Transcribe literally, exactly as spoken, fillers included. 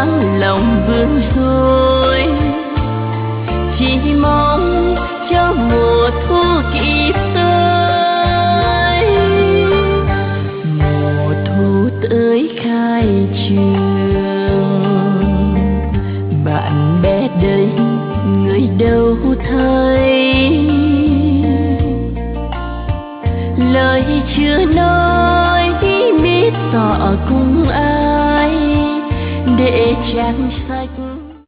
nản lòng bướng rối, chỉ mong cho mùa thu kịp tới, mùa thu tới khai trường, bạn bè đây người đâu thấy, lời chưa nói biết tỏ cùng ai để chẳng xa